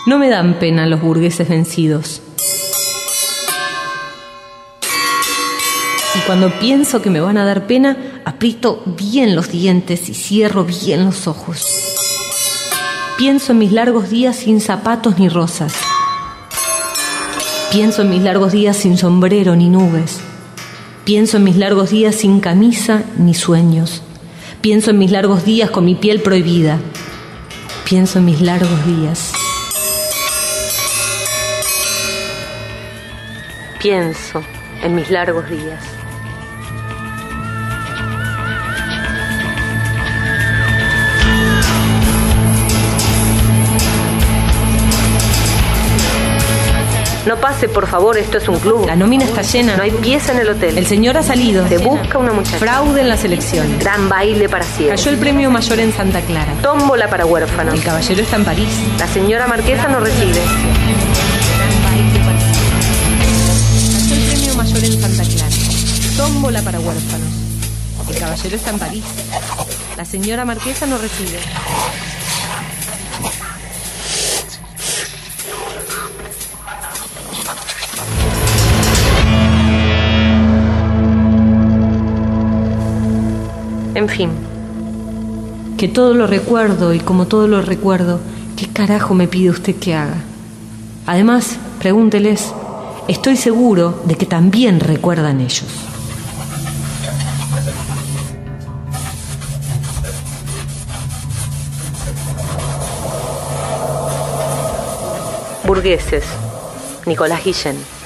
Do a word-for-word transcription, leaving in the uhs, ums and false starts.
No me dan pena los burgueses vencidos. Y cuando pienso que me van a dar pena, aprieto bien los dientes y cierro bien los ojos. Pienso en mis largos días sin zapatos ni rosas. Pienso en mis largos días sin sombrero ni nubes. Pienso en mis largos días sin camisa ni sueños. Pienso en mis largos días con mi piel prohibida. Pienso en mis largos días. Pienso en mis largos días. No pase, por favor, esto es un club. La nómina está llena. No hay pieza en el hotel. El señor ha salido. Se busca una muchacha. Fraude en las elecciones. Gran baile para ciegos. Cayó el premio mayor en Santa Clara. Tómbola para huérfanos. El caballero está en París. La señora marquesa no recibe. Cayó el premio mayor en Santa Clara. Tómbola para huérfanos. El caballero está en París. La señora marquesa no recibe. En fin. Que todo lo recuerdo y como todo lo recuerdo, ¿qué carajo me pide usted que haga? Además, pregúnteles, estoy seguro de que también recuerdan ellos. Burgueses. Nicolás Guillén.